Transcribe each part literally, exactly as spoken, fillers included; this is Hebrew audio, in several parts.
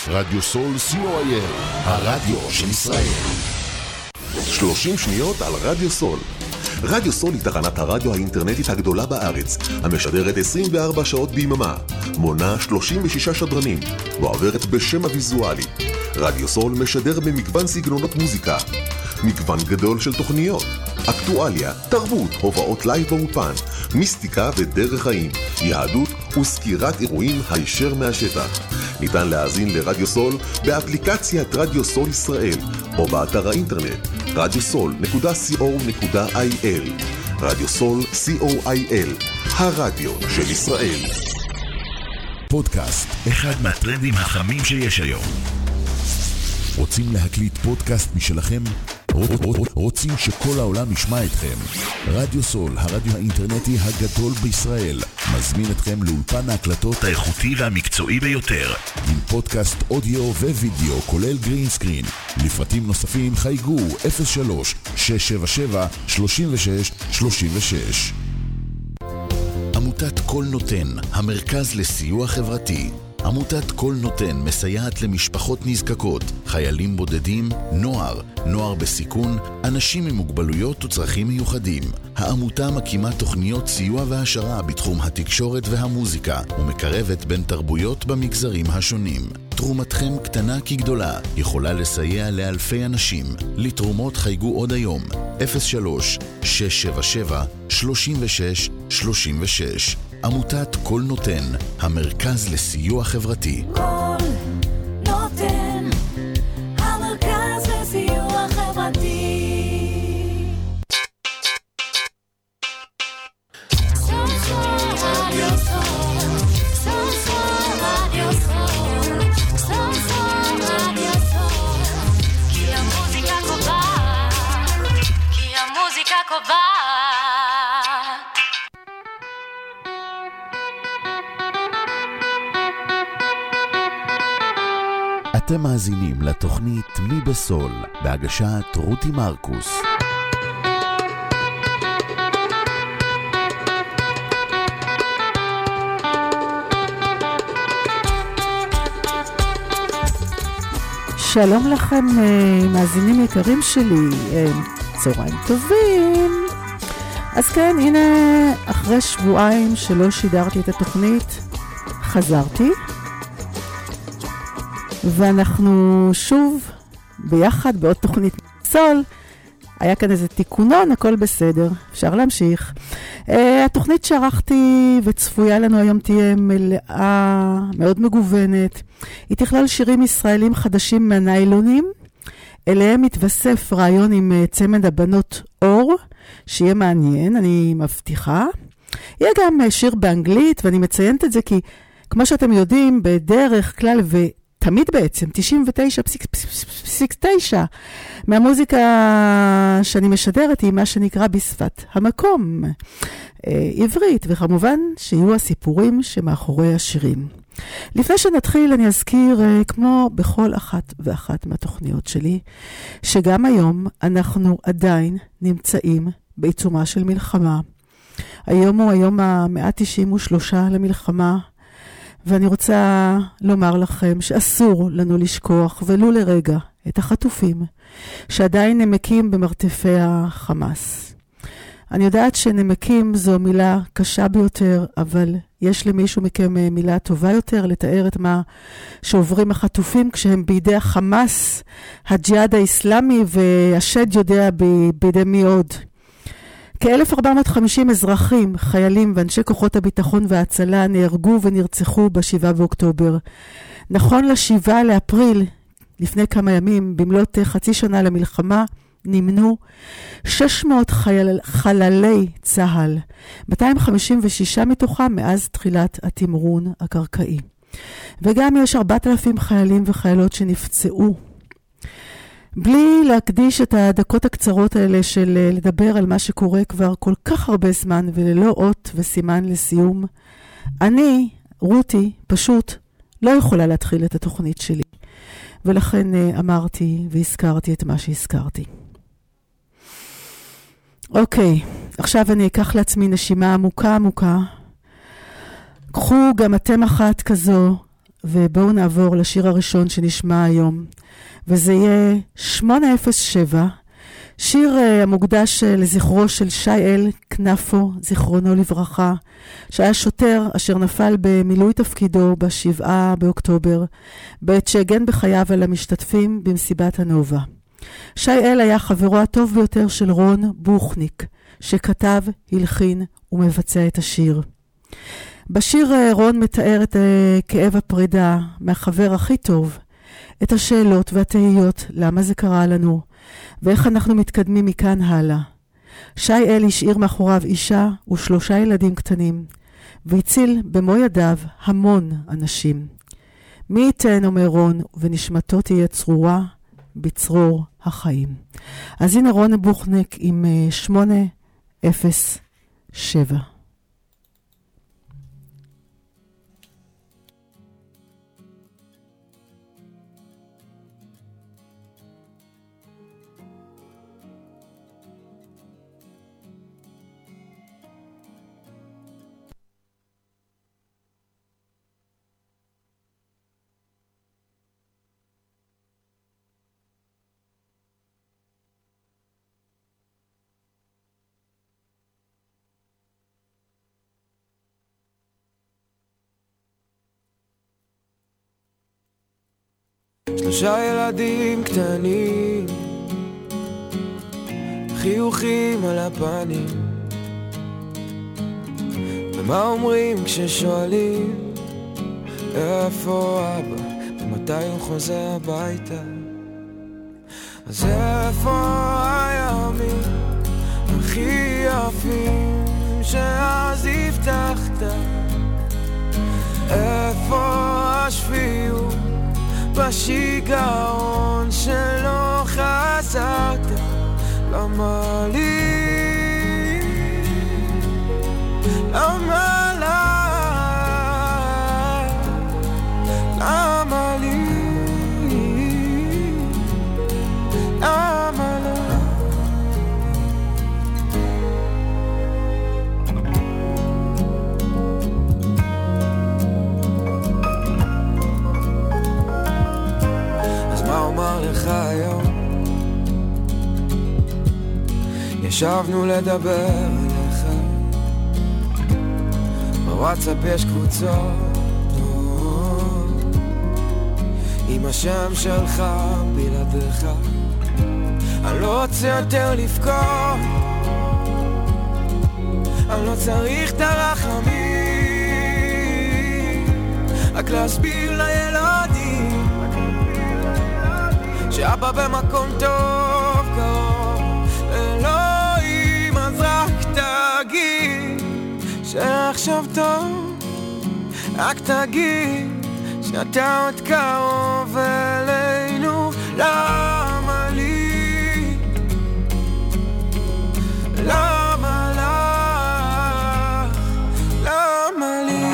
רדיו סול סי או איי אל, הרדיו של ישראל. שלושים שניות על רדיו סול. רדיו סול היא תחנת הרדיו האינטרנטית הגדולה בארץ, המשדרת עשרים וארבע שעות ביממה, מונה שלושים ושישה שדרנים, ועוברת בשם הוויזואלי. רדיו סול משדר במגוון סגנונות מוזיקה, מגוון גדול של תוכניות, אקטואליה, תרבות, הובאות לייב באופן, מיסטיקה ודרך חיים, יהדות וסקירת אירועים הישר מהשטח. ניתן להאזין לרדיו סול באפליקציית רדיו סול ישראל, או באתר האינטרנט רדיו סול נקודה סי או נקודה איי אל. רדיו סול סי או איי אל, הרדיו של ישראל. פודקאסט, אחד מהטרנדים החמים שיש היום. רוצים להקליט פודקאסט משלכם? רוצים שכל העולם ישמע אתכם? רדיו סול, הרדיו האינטרנטי הגדול בישראל, מזמין אתכם לאולפן ההקלטות האיכותי והמקצועי ביותר, עם פודקאסט אודיו ווידאו כולל גרין סקרין. לפרטים נוספים חייגו אפס שלוש שש שבע שבע שלושים ושש שלושים ושש. עמותת כל נותן, המרכז לסיוע חברתי. עמותת כל נותן מסייעת למשפחות נזקקות, חיילים בודדים, נוער, נוער בסיכון, אנשים עם מוגבלויות וצרכים מיוחדים. העמותה מקימה תוכניות סיוע והשרה בתחום התקשורת והמוזיקה, ומקרבת בין תרבויות במגזרים השונים. תרומתכם קטנה כגדולה, יכולה לסייע לאלפי אנשים. לתרומות חייגו עוד היום, אפס שלוש שש שבע שבע שלושים ושש שלושים ושש. עמותת כל נותן, המרכז לסיוע חברתי. כל נותן, המרכז לסיוע חברתי. סול סול רדיו סול, סול סול רדיו סול, סול סול רדיו סול, כי המוזיקה קובעת, כי המוזיקה קובעת. אתם מאזינים לתוכנית מי בסול, בהגשת רותי מרקוס. שלום לכם מאזינים יקרים שלי, צהריים טובים. אז כן, הנה אחרי שבועיים שלא שידרתי את התוכנית, חזרתי. ואנחנו שוב ביחד בעוד תוכנית סול. היה כאן איזה תיקונון, הכל בסדר, אפשר להמשיך. Uh, התוכנית שערכתי וצפויה לנו היום תהיה מלאה, מאוד מגוונת. היא תכלל שירים ישראלים חדשים מהניילונים, אליהם מתווסף רעיון עם uh, צמד הבנות אור, שיהיה מעניין, אני מבטיחה. יהיה גם uh, שיר באנגלית, ואני מציינת את זה כי כמו שאתם יודעים, בדרך כלל ו... תמיד בעצם, תשעים ותשע נקודה תשע מהמוזיקה שאני משדרת היא מה שנקרא בשפת המקום, עברית, וכמובן שיהיו הסיפורים שמאחורי השירים. לפני שנתחיל אני אזכיר, כמו בכל אחת ואחת מהתוכניות שלי, שגם היום אנחנו עדיין נמצאים בעיצומה של מלחמה. היום הוא היום ה-מאה תשעים ושלוש למלחמה, ואני רוצה לומר לכם שאסור לנו לשכוח ולו לרגע את החטופים שעדיין נמקים במרתפי החמאס. אני יודעת שנמקים זו מילה קשה ביותר, אבל יש למישהו מכם מילה טובה יותר לתאר את מה שעוברים החטופים כשהם בידי החמאס, הג'יהאד האסלאמי, והשד יודע בידי מי עוד. כ-אלף ארבע מאות וחמישים אזרחים, חיילים ואנשי כוחות הביטחון וההצלה נהרגו ונרצחו בשבעה באוקטובר. נכון לשבעה לאפריל, לפני כמה ימים, במלאת חצי שנה למלחמה, נמנו שש מאות חייל, חללי צהל, מאתיים חמישים ושש מתוכם מאז תחילת התמרון הקרקעי. וגם יש ארבעת אלפים חיילים וחיילות שנפצעו. בלי להקדיש את הדקות הקצרות האלה של לדבר על מה שקורה כבר כל כך הרבה זמן וללא אות וסימן לסיום, אני, רותי, פשוט לא יכולה להתחיל את התוכנית שלי. ולכן אמרתי והזכרתי את מה שהזכרתי. אוקיי, עכשיו אני אקח לעצמי נשימה עמוקה עמוקה. קחו גם אתם אחת כזו, ובואו נעבור לשיר הראשון שנשמע היום, וזה יהיה שמונה אפס שבע, שיר uh, המוקדש uh, לזכרו של שי-אל כנפו, זיכרונו לברכה, שהיה שוטר אשר נפל במילוי תפקידו בשבעה באוקטובר, בעת שהגן בחייו על המשתתפים במסיבת הנובה. שי-אל היה חברו הטוב ביותר של רון בוכניק, שכתב, הלחין ומבצע את השיר. בשיר רון מתאר את כאב הפרידה מהחבר הכי טוב, את השאלות והתהיות למה זה קרה לנו, ואיך אנחנו מתקדמים מכאן הלאה. שי-אל השאיר מאחוריו אישה ושלושה ילדים קטנים, והציל במו ידיו המון אנשים. מי ייתן, אומר רון, ונשמתו תהיה צרורה בצרור החיים. אז הנה רון בוכניק עם שמונה אפס שבע. שלושה ילדים קטנים, חיוכים על הפנים, ומה אומרים כששואלים איפה אבא ומתי הוא חוזר הביתה? אז איפה הימים הכי יפים שאז הבטחת? איפה השפיות בשיגעון שלא חזרת? למה לי? למה לך? למה לי? למה לך? אז מה אומר לך היום? ישבנו לדבר אליך, בוואטסאפ יש קבוצות עם השם שלך בלעדיך. אני לא רוצה יותר לבכות, אני לא צריך את הרחמים, רק להסביר לילדים שאבא במקום טוב קרוב. אלוהים, אז רק תגיד שעכשיו טוב, רק תגיד שאתה עוד קרוב אלינו. למה לי? למה לך? למה לי?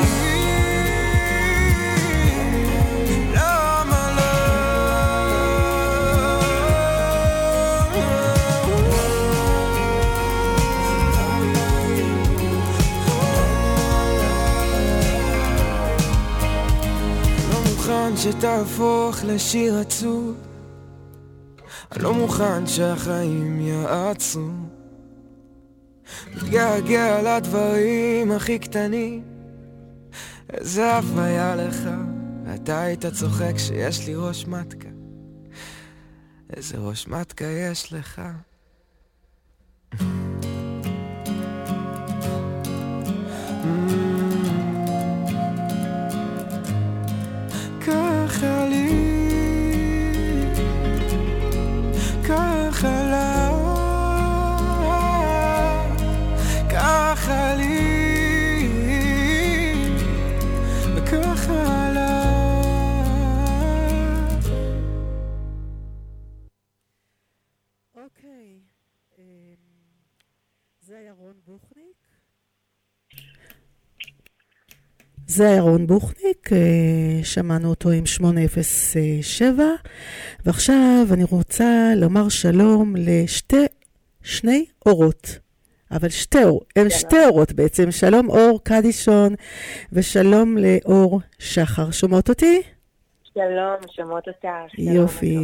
למה לא מוכן שתהפוך לשיר עצוב, אני לא מוכן שהחיים יעצרו. מתגעגע לדברים הכי קטנים, איזה אף היה לך, אתה היית צוחק שיש לי ראש מתקה. איזה ראש מתקה יש לך. ככה לי, ככה לה, ככה לי, וככה לה. אוקיי, זה היה רון בוכניק. זה היה רון בוכניק, שמענו אותו עם שמונה אפס שבע, ועכשיו אני רוצה לומר שלום לשתי, שני אורות. אבל שתי אור, הם שתי אורות בעצם. שלום אור קדישון, ושלום לאור שחר. שומעות אותי? שלום, שומעות אותך. יופי.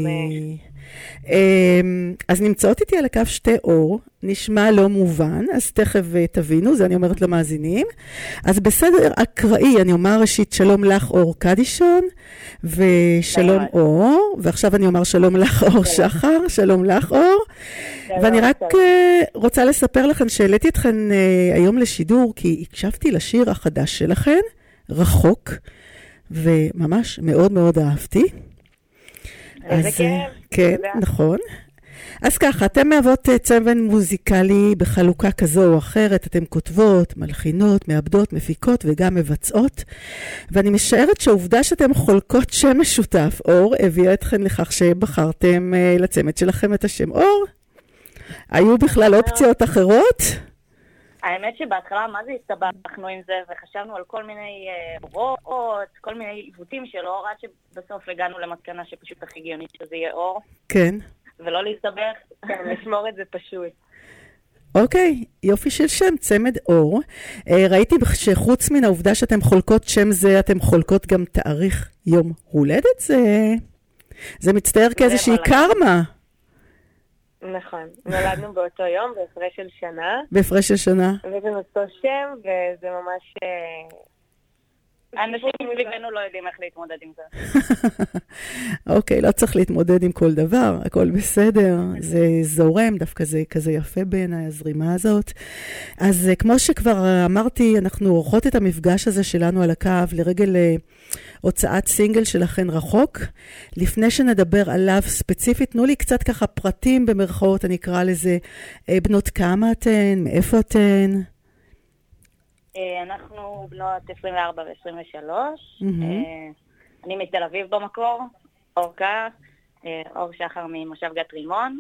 אז נמצאות איתי על הקו שתי אור, נשמע לא מובן, אז תכף תבינו, זה אני אומרת למאזינים. אז בסדר אקראי, אני אומר ראשית שלום לך אור קדישון, ושלום אור, ועכשיו אני אומר שלום לך אור שחר, שלום לך אור. ואני רק רוצה לספר לכם שהעליתי אתכן היום לשידור, כי הקשבתי לשיר החדש שלכן, רחוק, וממש מאוד מאוד אהבתי. איזה כיף. כן, נכון. אז ככה, אתם מהוות צוות מוזיקלי בחלוקה כזו או אחרת, אתם כותבות, מלחינות, מעבדות, מפיקות וגם מבצעות, ואני משערת שהעובדה שאתם חולקות שם משותף, אור, הביאה אתכן לכך שבחרתם לצמד שלכם את השם אור? היו בכלל אופציות אחרות? האמת שבהתחלה מה זה הסתבכנו עם זה, וחשבנו על כל מיני הוראות, כל מיני עיוותים של אור, עד שבסוף הגענו למסקנה שפשוט הכי הגיונית שזה יהיה אור. כן. ולא להסתבך, לשמור את זה פשוט. אוקיי, יופי של שם, צמד אור. ראיתי שחוץ מן העובדה שאתם חולקות שם זה, אתם חולקות גם תאריך יום הולדת, זה, זה מצטער כאיזושהי קרמה. נכון, נולדנו באותו יום, בהפרש של שנה. בהפרש של שנה. וזה אותו שם, וזה ממש... אנשים סביבנו לא יודעים איך להתמודד עם זה. אוקיי, לא צריך להתמודד עם כל דבר, הכל בסדר, זה זורם, דווקא זה כזה יפה בעיניי, הזרימה הזאת. אז כמו שכבר אמרתי, אנחנו עורכות את המפגש הזה שלנו על הקו לרגל הוצאת סינגל שלכן רחוק. לפני שנדבר עליו ספציפית, תנו לי קצת ככה פרטים במרכאות, אני אקרא לזה, בנות כמה אתן, מאיפה אתן? אנחנו בנות עשרים וארבע ו-עשרים ושלוש. אני מתל אביב במקור, אורכה, אור שחר ממושב גת רימון.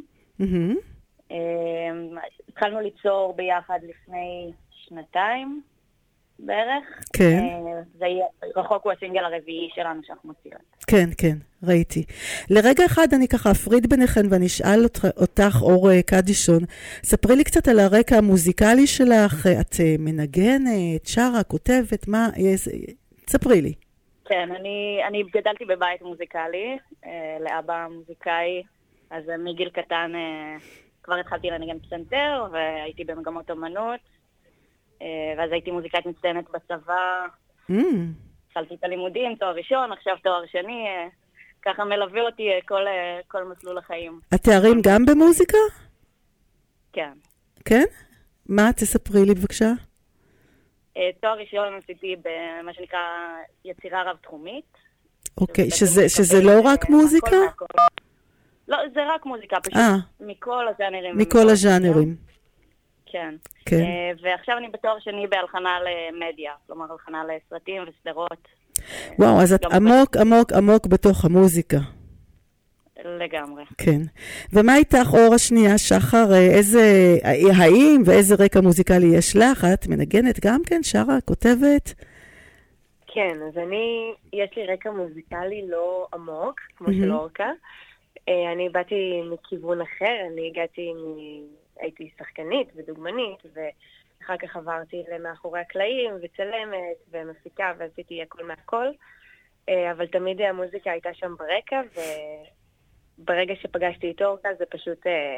התחלנו ליצור ביחד לפני שנתיים בערך. כן. רחוק הוא הסינגל הרביעי שלנו שאנחנו מוציאות. כן, כן, ראיתי. לרגע אחד אני ככה אפריד ביניכן ואני אשאל אותך, אור קדישון, ספרי לי קצת על הרקע המוזיקלי שלך, את מנגנת, שרה, כותבת, מה, ספרי לי. כן, אני, אני גדלתי בבית מוזיקלי, לאבא מוזיקאי, אז מגיל קטן כבר התחלתי לנגן פסנתר, והייתי במגמות אומנות, ואז הייתי מוזיקאית מצטיינת בצבא, התחלתי את הלימודים, תואר ראשון, עכשיו תואר שני, ככה מלווה אותי כל, כל מסלול החיים. התארים גם במוזיקה? כן. כן? מה? תספרי לי בבקשה. תואר ראשון עשיתי במה שנקרא יצירה רב-תחומית. אוקיי, שזה, שזה לא רק מוזיקה? לא, זה רק מוזיקה, פשוט מכל הז'אנרים. מכל הז'אנרים. כן. כן. ועכשיו אני בתואר שני בהלחנה למדיה, כלומר הלחנה לסרטים וסדרות. וואו, אז את עמוק, עמוק, עמוק בתוך המוזיקה. לגמרי. כן. ומה איתך, אור השנייה, שחר, איזה, האם ואיזה רקע מוזיקלי יש לך? את מנגנת גם כן, שרה, כותבת? כן, אז אני, יש לי רקע מוזיקלי לא עמוק, כמו של אורכה. אני באתי מכיוון אחר, אני הגעתי, הייתי שחקנית ודוגמנית, ואחר כך עברתי למאחורי הקלעים וצלמת ומפיקה ועשיתי הכל מהכל, אבל תמיד המוזיקה הייתה שם ברקע, וברגע שפגשתי את אורכה זה פשוט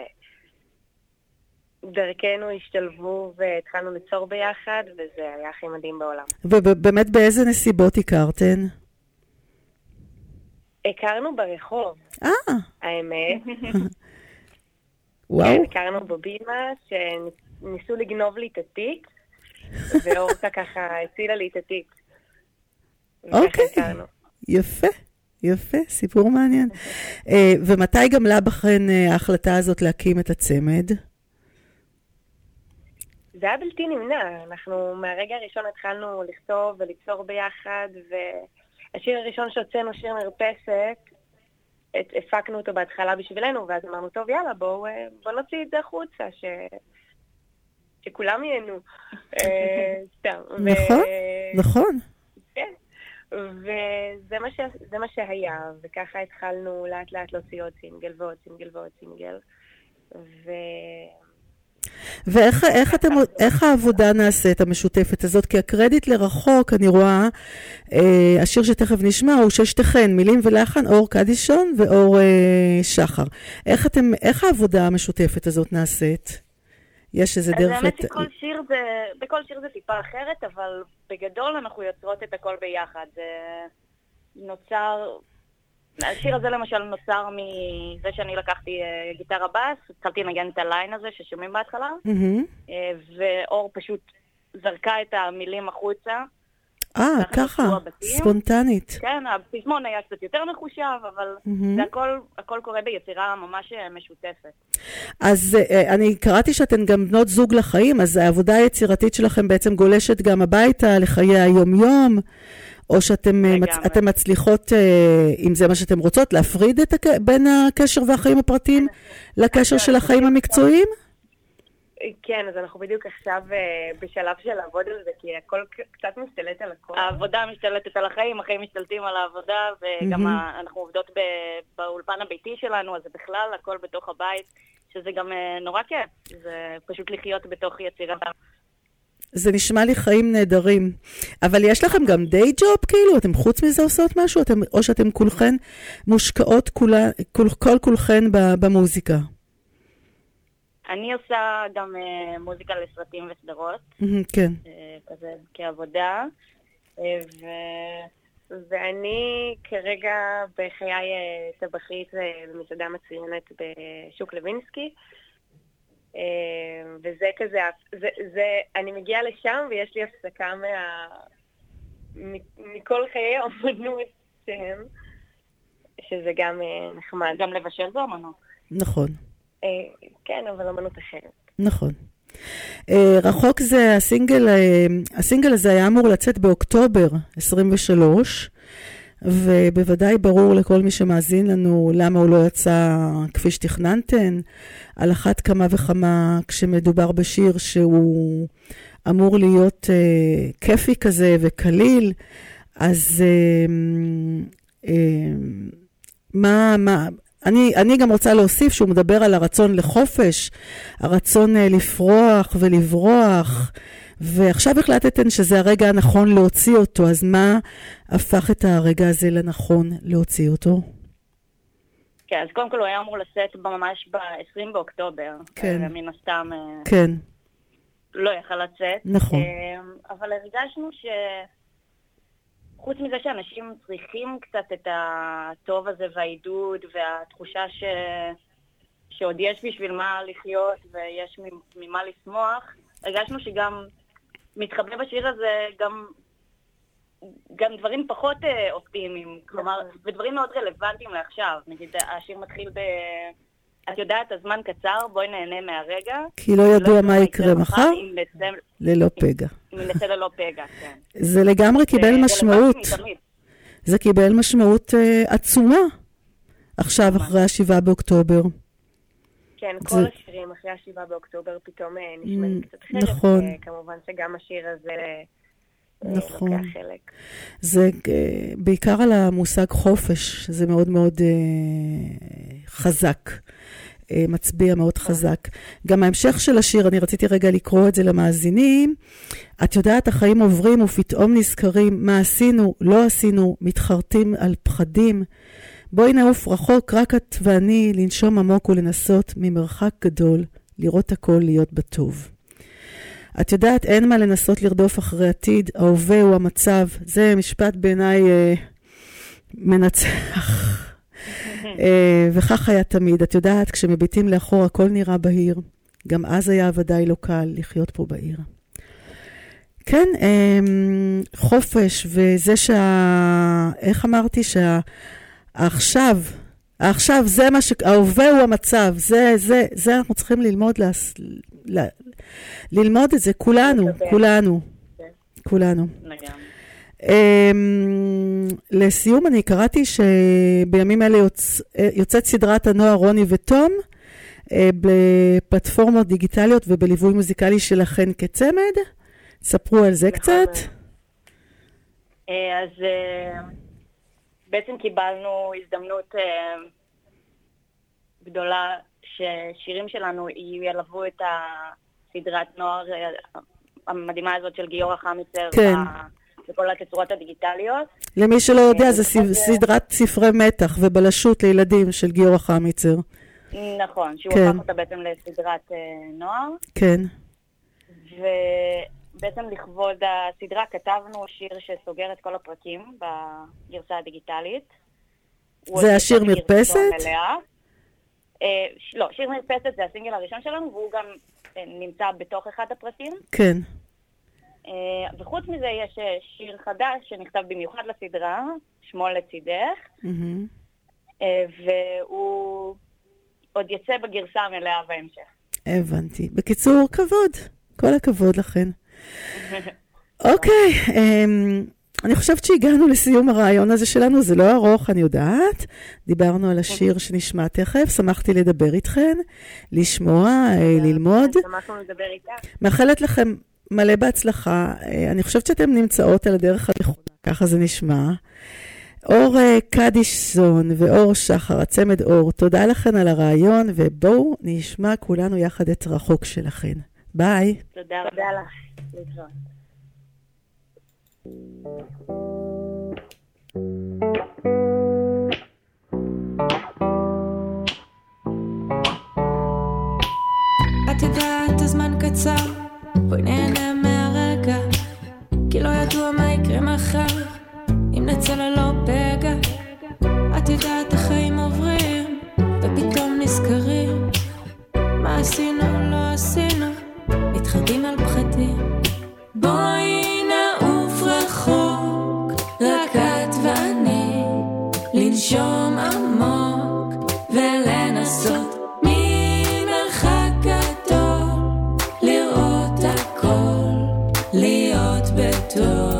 דרכנו השתלבו והתחלנו ליצור ביחד, וזה היה הכי מדהים בעולם. ובאמת באיזה נסיבות הכרתן? הכרנו ברחוב. אה. האמת. וואו. כן, הכרנו בבימה שניסו לגנוב לי את התיק, ואורכה ככה הצילה לי את התיק. אוקיי. יפה, יפה, סיפור מעניין. ומתי גמלה בכן ההחלטה הזאת להקים את הצמד? זה היה בלתי נמנע. אנחנו מהרגע הראשון התחלנו לכתוב וליצור ביחד, והשיר הראשון שהוצאנו, שיר מרפסת, הפקנו אותו בהתחלה בשבילנו, ואז אמרנו, טוב, יאללה, בואו בוא נוציא את זה החוצה, ש... שכולם ייהנו. נכון, נכון. כן, וזה מה, ש... זה מה שהיה, וככה התחלנו לאט לאט להוציא עוד סינגל ועוד סינגל ועוד סינגל, ו... ואיך איך אתם, איך העבודה נעשית המשותפת הזאת? כי הקרדיט לרחוק, אני רואה, אה, השיר שתכף נשמע הוא של שתיכן, מילים ולחן, אור קדישון ואור אה, שחר. איך אתם, איך העבודה המשותפת הזאת נעשית? יש איזה דרך... אז האמת שכל שיר זה, בכל שיר זה טיפה אחרת, אבל בגדול אנחנו יוצרות את הכל ביחד. זה נוצר... השיר הזה למשל נוצר מזה שאני לקחתי uh, גיטרה בס, התחלתי לנגן את הליין הזה ששומעים בהתחלה, mm-hmm. uh, ואור פשוט זרקה את המילים החוצה. אה, ככה, ספונטנית. כן, הפזמון היה קצת יותר מחושב, אבל mm-hmm. זה הכל, הכל קורה ביצירה ממש משותפת. אז uh, אני קראתי שאתן גם בנות זוג לחיים, אז העבודה היצירתית שלכם בעצם גולשת גם הביתה לחיי היום-יום, או שאתם מצ... אתם מצליחות, אם זה מה שאתם רוצות, להפריד את הק... בין הקשר והחיים הפרטיים לקשר של החיים המקצועיים? כן, אז אנחנו בדיוק עכשיו בשלב של לעבוד על זה, כי הכל קצת משתלט על הכל. העבודה משתלטת על החיים, החיים משתלטים על העבודה, וגם אנחנו עובדות באולפן הביתי שלנו, אז זה בכלל הכל בתוך הבית, שזה גם נורא כיף, זה פשוט לחיות בתוך יצירה. זה נשמע לי חיים נהדרים. אבל יש לכם גם די ג'וב, כאילו? אתם חוץ מזה עושות משהו? אתם, או שאתם כולכן מושקעות כולה, כל, כל כולכן במוזיקה? אני עושה גם uh, מוזיקה לסרטים וסדרות. Mm-hmm, כן. Uh, כזה כעבודה. Uh, ו... ואני כרגע בחיי uh, טבחית uh, במסעדה מצוינת בשוק לוינסקי. וזה כזה, זה, זה, אני מגיעה לשם ויש לי הפסקה מה, מכל חיי האמנות שהם, שזה גם נחמד. גם לבשל זו אמנות. נכון. כן, אבל אמנות אחרת. נכון. רחוק זה הסינגל, הסינגל הזה היה אמור לצאת באוקטובר עשרים ושלוש, ובוודאי ברור לכל מי שמאזין לנו למה הוא לא יצא כפי שתכננתן, על אחת כמה וכמה כשמדובר בשיר שהוא אמור להיות אה, כיפי כזה וקליל, אז אה, אה, מה, מה, אני, אני גם רוצה להוסיף שהוא מדבר על הרצון לחופש, הרצון אה, לפרוח ולברוח, ועכשיו החלטתן שזה הרגע הנכון להוציא אותו, אז מה הפך את הרגע הזה לנכון להוציא אותו? כן, אז קודם כל הוא היה אמור לצאת ממש ב-עשרים באוקטובר. כן. מן הסתם כן. לא יכל לצאת. נכון. אבל הרגשנו ש... חוץ מזה שאנשים צריכים קצת את הטוב הזה והעידוד והתחושה ש... שעוד יש בשביל מה לחיות ויש ממה לשמוח, הרגשנו שגם מתחבא בשיר הזה גם, גם דברים פחות אה, אופטימיים, כלומר, ודברים מאוד רלוונטיים לעכשיו. נגיד, השיר מתחיל ב... את יודעת, הזמן קצר, בואי נהנה מהרגע. כי לא ידוע מה יקרה מחר, נצא, ללא פגע. אם נצא ללא פגע, כן. זה לגמרי קיבל משמעות. זה קיבל משמעות אה, עצומה, עכשיו אחרי השבעה באוקטובר. כן, כל זה... השירים אחרי השבעה באוקטובר פתאום נשמעים קצת אחרת. נכון. כמובן שגם השיר הזה נכון. לוקח חלק. זה בעיקר על המושג חופש, זה מאוד מאוד אה, חזק, אה, מצביע מאוד חזק. גם ההמשך של השיר, אני רציתי רגע לקרוא את זה למאזינים, את יודעת, החיים עוברים ופתאום נזכרים מה עשינו, לא עשינו, מתחרטים על פחדים, בואי נעוף רחוק, רק את ואני, לנשום עמוק ולנסות ממרחק גדול, לראות הכל, להיות בטוב. את יודעת, אין מה לנסות לרדוף אחרי עתיד, ההווה הוא המצב, זה משפט בעיניי אה, מנצח. אה, וכך היה תמיד, את יודעת, כשמביטים לאחור הכל נראה בהיר, גם אז היה ודאי לא קל לחיות פה בעיר. כן, אה, חופש, וזה שה... איך אמרתי שה... עכשיו, עכשיו זה מה ש... ההווה הוא המצב, זה, זה, זה אנחנו צריכים ללמוד, לס... ל... ללמוד את זה, כולנו, כולנו, כולנו. לסיום, אני קראתי שבימים אלה יוצ... יוצאת סדרת הנוער רוני ותום, בפלטפורמות דיגיטליות ובליווי מוזיקלי שלכן כצמד. ספרו על זה קצת. אז... בעצם קיבלנו הזדמנות אה, גדולה ששירים שלנו ילוו את הסדרת נוער המדהימה הזאת של גיורא חמיצר, כן. בכל התצורות הדיגיטליות. למי שלא יודע, זה סדרת ספרי מתח ובלשות לילדים של גיורא חמיצר. נכון, שהוא כן. הפך אותה בעצם לסדרת נוער. כן. ובעצם לכבוד הסדרה כתבנו שיר שסוגר את כל הפרקים בגרסה הדיגיטלית. זה השיר מרפסת? אה, לא, שיר מרפסת זה הסינגל הראשון שלנו, והוא גם נמצא בתוך אחד הפרקים. כן. אה, וחוץ מזה יש שיר חדש שנכתב במיוחד לסדרה, שמו לצידך, Mm-hmm. אה, והוא עוד יצא בגרסה המלאה בהמשך. הבנתי. בקיצור, כבוד. כל הכבוד לכן. אוקיי, אני חושבת שהגענו לסיום הרעיון הזה שלנו, זה לא ארוך, אני יודעת. דיברנו על השיר שנשמע תכף, שמחתי לדבר איתכן, לשמוע, ללמוד. שמחנו לדבר איתך. מאחלת לכם מלא בהצלחה. אני חושבת שאתם נמצאות על הדרך הנכונה, ככה זה נשמע. אור קדישזון ואור שחר, הצמד אור, תודה לכן על הרעיון, ובואו נשמע כולנו יחד את רחוק שלכן. ביי. תודה רבה לך. להתראות. את יודעת הזמן קצר, בואי נהנה מהרגע, כי לא ידוע מה יקרה מחר, אם נצא ללא פגע. את יודעת החיים עוברים, ופתאום נזכרים, מה עשינו לא עשינו, מתחדים על פחדים. בואי נעוף רחוק, רק את ואני, לנשום עמוק ולנסות ממרחק גדול, לראות הכל, להיות בטוב.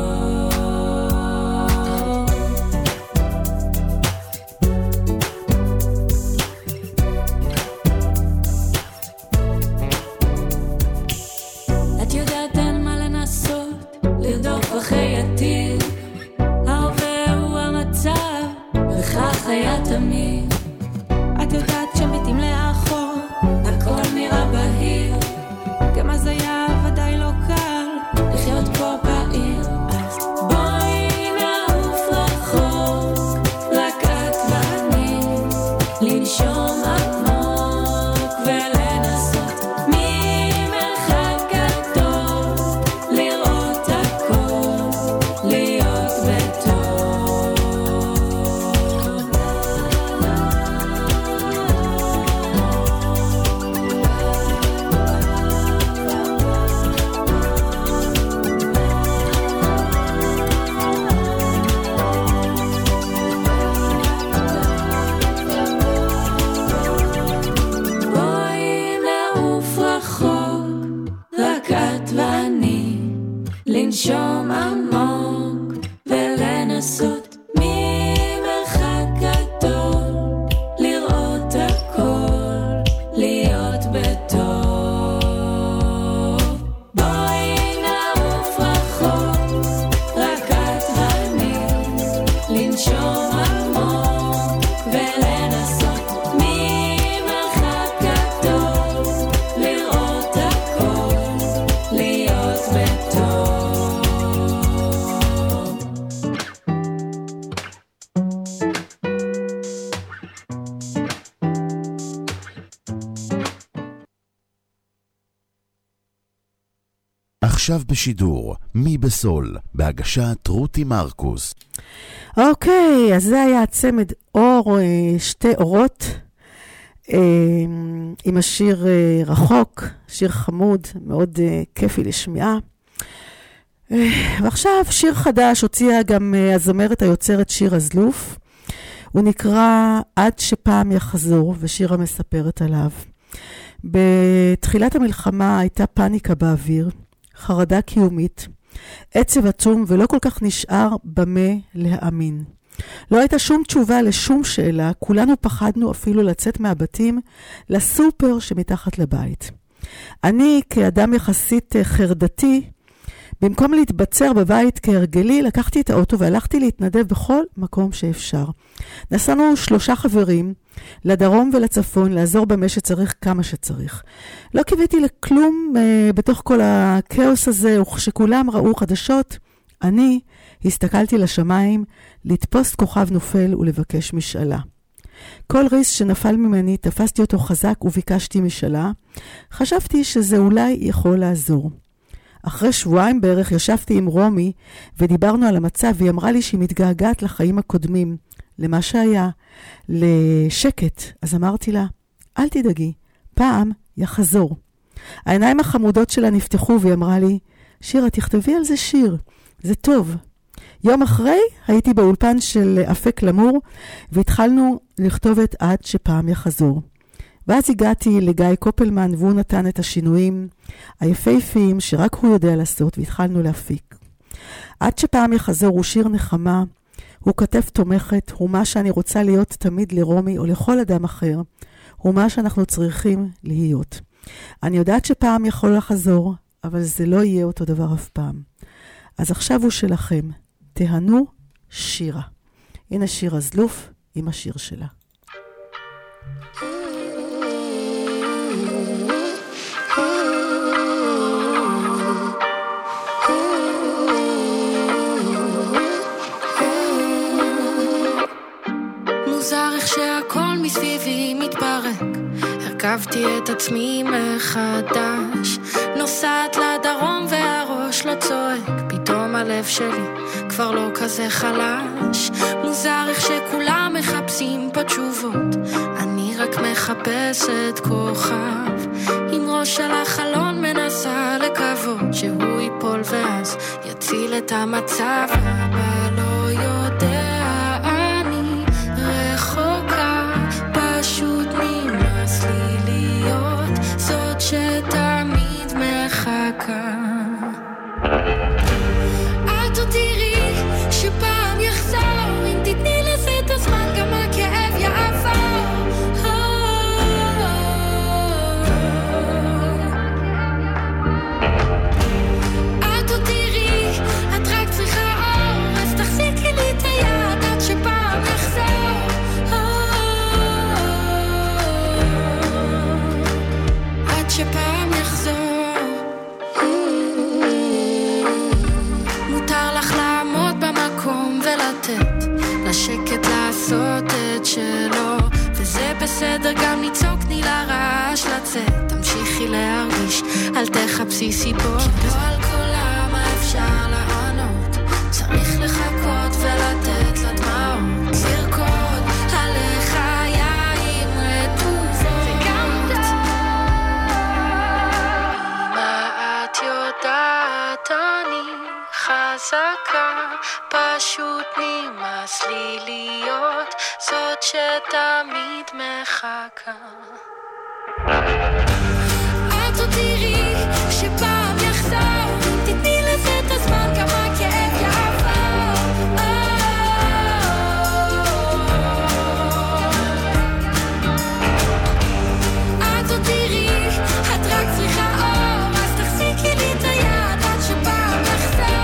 את יודעת אין מה לנסות, לרדוף אחרי עתיד, ההווה הוא המצב, וכך היה תמיד. את יודעת שמתים לאחור, הכל נראה בהיר, גם אז היה ודאי לא קל לחיות פה בעיר. אז בואי נעוף רחוק, רק את ואני, לנשום עמוק ולנסות ממרחק גדול, לראות הכל, להיות בטוב. בואי נעוף רחוק, רק את ואני, לנשום עמוק ולנסות ממרחק גדול, לראות הכל, להיות בטוב. בואי נעוף רחוק, רק את ואני, לנשום עמוק ולנסות ממרחק גדול, לראות הכל, להיות בטוב. עכשיו בשידור, מי בסול, בהגשת רותי מרקוס. אוקיי, אז זה היה הצמד אור, אה, שתי אורות, אה, עם השיר אה, רחוק, שיר חמוד, מאוד אה, כיפי לשמיעה. אה, ועכשיו שיר חדש, הוציאה גם אה, הזמרת היוצרת שיר הזלוף. הוא נקרא עד שפעם יחזור, ושירה מספרת עליו. בתחילת המלחמה הייתה פאניקה באוויר, חרדה קיומית, עצב עצום ולא כל כך נשאר במה להאמין. לא הייתה שום תשובה לשום שאלה, כולנו פחדנו אפילו לצאת מהבתים לסופר שמתחת לבית. אני כאדם יחסית חרדתי, במקום להתבצר בבית כהרגלי, לקחתי את האוטו והלכתי להתנדב בכל מקום שאפשר. נסענו שלושה חברים, לדרום ולצפון, לעזור במה שצריך כמה שצריך. לא קיוויתי לכלום uh, בתוך כל הכאוס הזה, וכשכולם ראו חדשות, אני הסתכלתי לשמיים, לתפוס כוכב נופל ולבקש משאלה. כל ריס שנפל ממני, תפסתי אותו חזק וביקשתי משאלה. חשבתי שזה אולי יכול לעזור. אחרי שבועיים בערך ישבתי עם רומי ודיברנו על המצב, והיא אמרה לי שהיא מתגעגעת לחיים הקודמים, למה שהיה, לשקט. אז אמרתי לה, אל תדאגי, פעם יחזור. העיניים החמודות שלה נפתחו והיא אמרה לי, שירה, תכתבי על זה שיר, זה טוב. יום אחרי הייתי באולפן של אפק למור, והתחלנו לכתוב את עד שפעם יחזור. ואז הגעתי לגיא קופלמן, והוא נתן את השינויים היפהפיים שרק הוא יודע לעשות, והתחלנו להפיק. עד שפעם יחזור הוא שיר נחמה, הוא כתב תומכת, הוא מה שאני רוצה להיות תמיד לרומי או לכל אדם אחר, הוא מה שאנחנו צריכים להיות. אני יודעת שפעם יכול לחזור, אבל זה לא יהיה אותו דבר אף פעם. אז עכשיו הוא שלכם, תהנו שירה. הנה שירה זלוף עם השיר שלה. מוזר איך שהכל מסביבי מתפרק, הרכבתי את עצמי מחדש, נוסעת לדרום והראש לא צועק, פתאום הלב שלי כבר לא כזה חלש. מוזר איך שכולם מחפשים פה תשובות, אני רק מחפשת כוכב, עם ראש על החלון מנסה לקוות שהוא ייפול ואז יציל את המצב. אבל לא יודע, אני רחוקה, פשוט נמאס לי להיות זאת שתמיד מחכה. את עוד תראי שפעם יחזור, אם תתני לזה את הזמן גם הכאב יעבור. את עוד תראי, את רק צריכה אור, אז תחזיקי לי את היד עד שפעם יחזור. עד שפעם יחזור. ולתת לשקט לעשות את שלו, וזה בסדר גם לצעוק, תני לרעש לצאת, תמשיכי להרגיש, אל תחפשי סיבות, כי לא על כל למה אפשר לענות, צריך לחכות ולתת לדמעות לרקוד עליך יין רטובות. וגם די מה את יודעת, אני חזקה, פשוט נמאס לי להיות זאת שתמיד מחכה. את עוד תראי שפעם יחזור, תתני לזה את הזמן גם הכאב יעבור. את עוד תראי, את רק צריכה אור, אז תחזיקי לי את היד עד שפעם יחזור.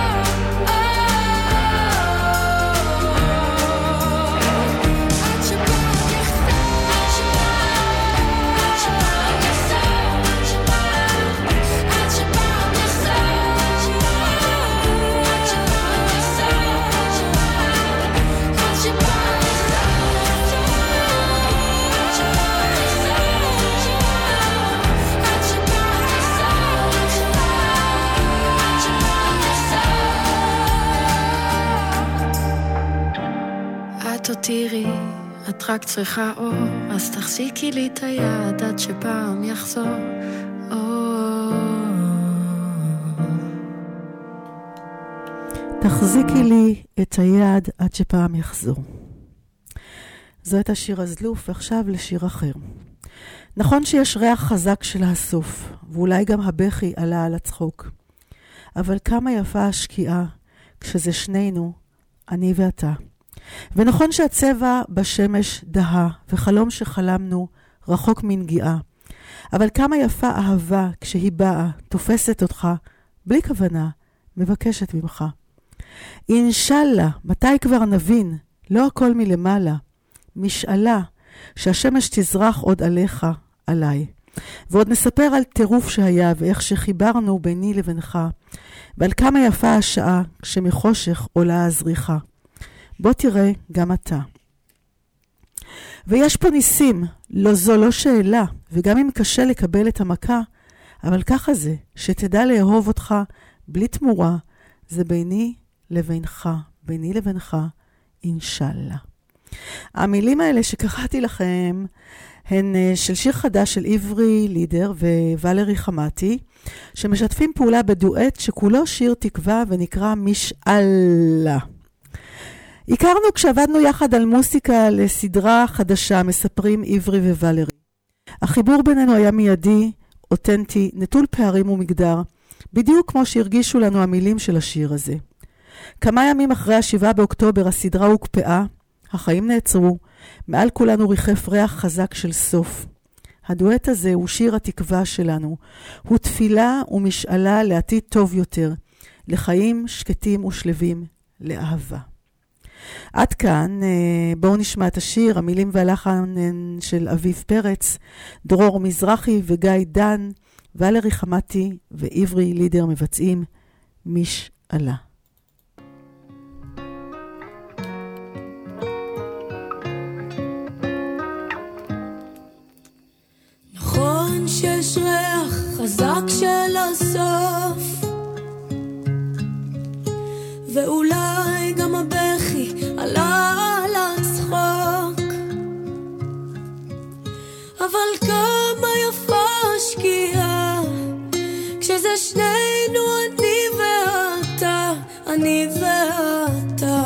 תראי, את רק צריכה אור, אז תחזיקי לי את היד עד שפעם יחזור. תחזיקי לי את היד עד שפעם יחזור. זו הייתה שיר הזלוף, ועכשיו לשיר אחר. נכון שיש ריח חזק של הסוף, ואולי גם הבכי עלה על הצחוק. אבל כמה יפה השקיעה כשזה שנינו, אני ואתה. ונכון שהצבע בשמש דהה, וחלום שחלמנו רחוק מנגיעה. אבל כמה יפה אהבה כשהיא באה, תופסת אותך, בלי כוונה, מבקשת ממך. אינשאללה, מתי כבר נבין? לא הכל מלמעלה. משאלה, שהשמש תזרח עוד עליך, עליי. ועוד נספר על טירוף שהיה ואיך שחיברנו ביני לבינך, ועל כמה יפה השעה כשמחושך עולה הזריחה. בוא תראה גם אתה. ויש פה ניסים, לא זו לא שאלה, וגם אם קשה לקבל את המכה, אבל ככה זה, שתדע לאהוב אותך בלי תמורה, זה ביני לבינך, ביני לבינך, אינשאללה. המילים האלה שקראתי לכם, הן של שיר חדש של עברי לידר וואלרי חמתי, שמשתפים פעולה בדואט שכולו שיר תקווה ונקרא משאלה. הכרנו כשעבדנו יחד על מוסיקה לסדרה חדשה, מספרים עברי ווואלרי. החיבור בינינו היה מיידי, אותנטי, נטול פערים ומגדר, בדיוק כמו שהרגישו לנו המילים של השיר הזה. כמה ימים אחרי השבעה באוקטובר הסדרה הוקפאה, החיים נעצרו, מעל כולנו ריחף ריח חזק של סוף. הדואט הזה הוא שיר התקווה שלנו, הוא תפילה ומשאלה לעתיד טוב יותר, לחיים שקטים ושלווים, לאהבה. עד כאן, בואו נשמע את השיר, המילים והלחן של אביב פרץ, דרור מזרחי וגיא דן, וואלרי חמתי ועברי לידר מבצעים משאלה. נכון שיש ריח חזק של הסוף, ואולי גם הבכי עלה על הצחוק, אבל כמה יפה השקיעה כשזה שנינו, אני ואתה, אני ואתה.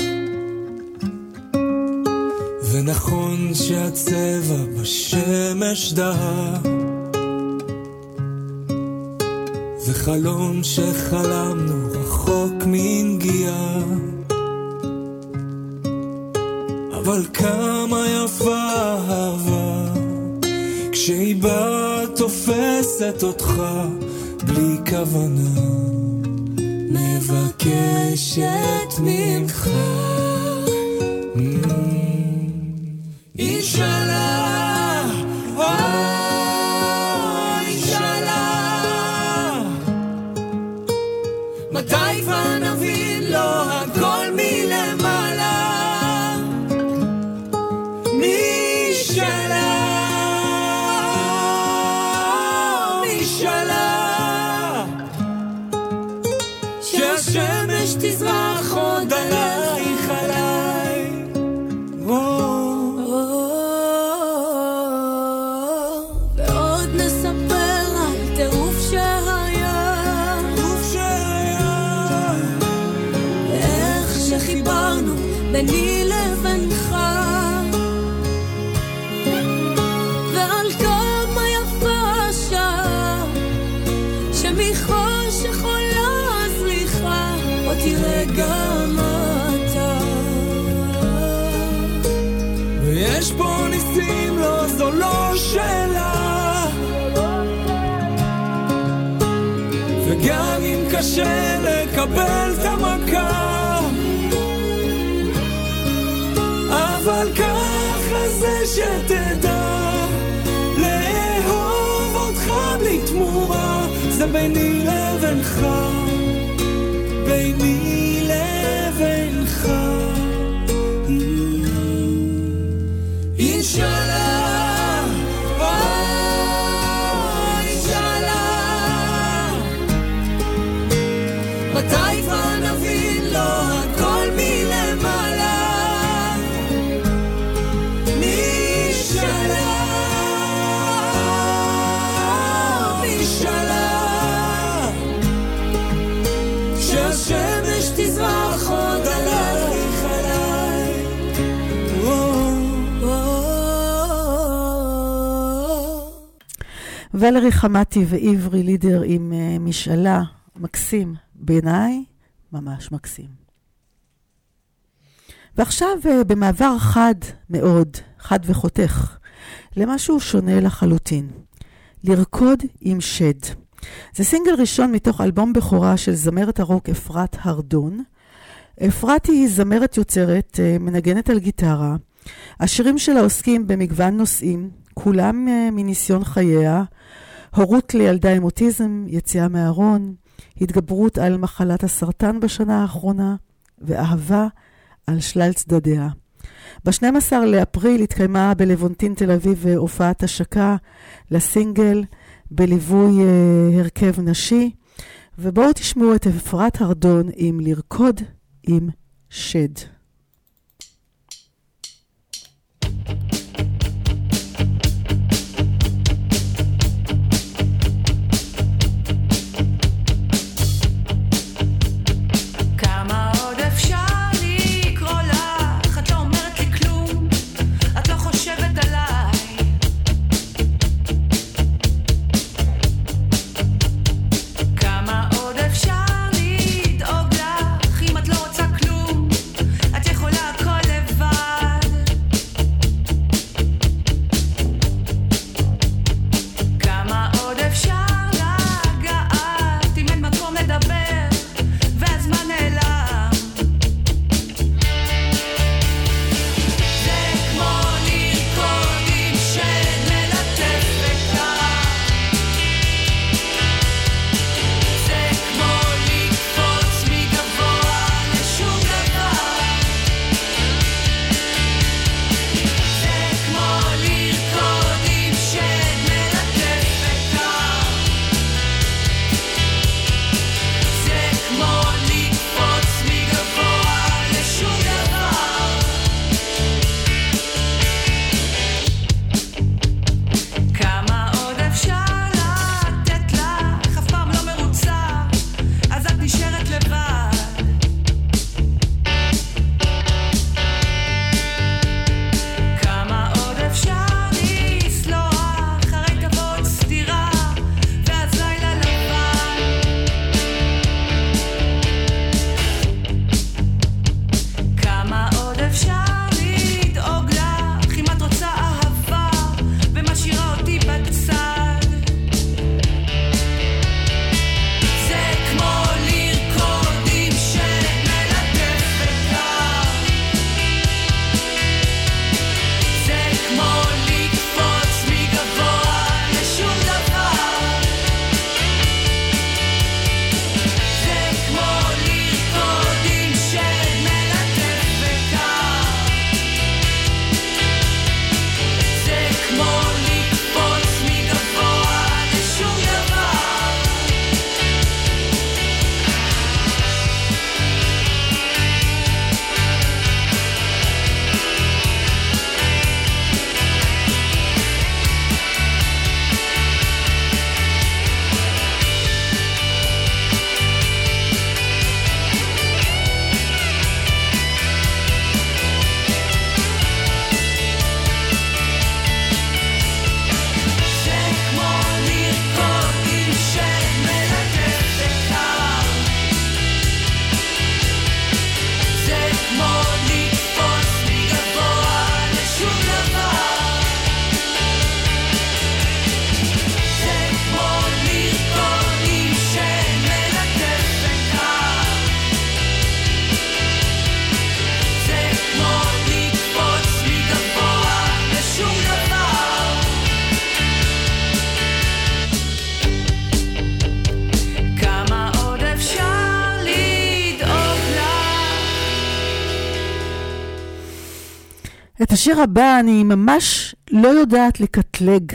ונכון שהצבע בשמש דהה, זה חלום שחלמנו רחוק מנגיעה, אבל כמה יפה אהבה כשהיא באה תופסת אותך בלי כוונה, מבקשת ממך אינשאללה, אינשאללה, מתי כבר נבין לו הכל מלמעלה, משאלה, משאלה, שהשמש תזרח עוד עלייך עליי. ועוד נספר על טירוף שהיה, טירוף שהיה, ואיך שחיברנו ביני לבינך, ועל כמה יפה השעה שמחושך עולה הזריחה, עוד תראה גם אתה. ויש פה ניסים, לא זו לא שאלה, וגם אם קשה לקבל את המכה, אבל ככה זה שתדע לאהוב אותך בלי תמורה, זה ביני לבינך, ביני לבינך. אינשאללה, אינשאללה, מתי כבר נבין לו הכל מלמעלה, משאלה, משאלה, שהשמש תזרח עוד עלייך עליי. וואלרי חמתי ועברי לידר עם uh, משאלה, מקסים, בעיניי ממש מקסים. ועכשיו uh, במעבר חד מאוד, חד וחותך, למשהו שונה לחלוטין. לרקוד עם שד. זה סינגל ראשון מתוך אלבום בכורה של זמרת הרוק אפרת הרדון. אפרת היא זמרת יוצרת, מנגנת על גיטרה. השירים שלה עוסקים במגוון נושאים, כולם מניסיון חייה, הורות לילדה עם אוטיזם, יציאה מהארון, התגברות על מחלת הסרטן בשנה האחרונה, ואהבה על שלל צדדיה. ב-שנים עשר לאפריל התקיימה בלוונטין תל אביב הופעת השקה לסינגל בליווי uh, הרכב נשי, ובואו תשמעו את אפרת הרדון עם לרקוד עם שד. את השיר הבא אני ממש לא יודעת לקטלג,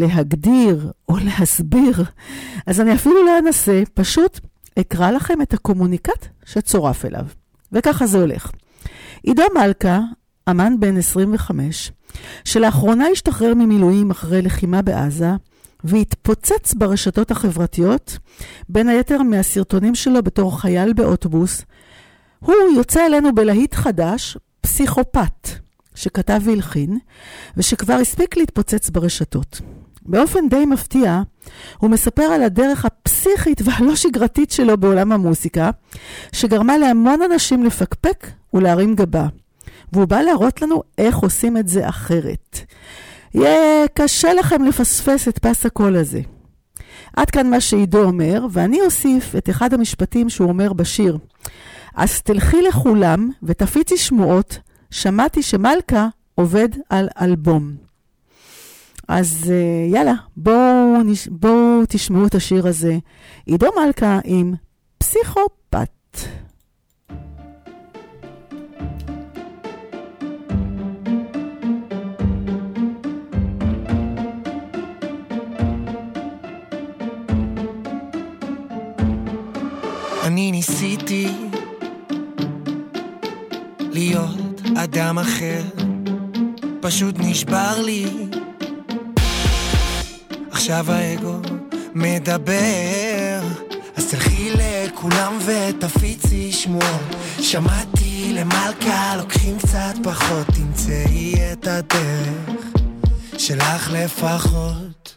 להגדיר או להסביר, אז אני אפילו לא אנסה, פשוט אקרא לכם את הקומוניקט שצורף אליו. וככה זה הולך. עידו מלכה, אמן בן עשרים וחמש, שלאחרונה השתחרר ממילואים אחרי לחימה בעזה, והתפוצץ ברשתות החברתיות, בין היתר מהסרטונים שלו בתור חייל באוטובוס, הוא יוצא אלינו בלהיט חדש, פסיכופת, שכתב והלחין, ושכבר הספיק להתפוצץ ברשתות. באופן די מפתיע, הוא מספר על הדרך הפסיכית והלא שגרתית שלו בעולם המוסיקה, שגרמה להמון אנשים לפקפק ולהרים גבה. והוא בא להראות לנו איך עושים את זה אחרת. יהיה קשה לכם לפספס את פס הקול הזה. עד כאן מה שעידו אומר, ואני אוסיף את אחד המשפטים שהוא אומר בשיר. אז תלכי לכולם ותפיצי שמועות, שמעתי שמלכה עובד על אלבום. אז יאללה, בואו בוא תשמעו את השיר הזה. עידו מלכה עם פסיכופת. אני ניסיתי להיות אדם אחר, פשוט נשבר לי. עכשיו האגו מדבר, אז תלכי לכולם ותפיצי שמועות. שמעתי למלכה לוקחים קצת פחות, תמצאי את הדרך שלך לפחות.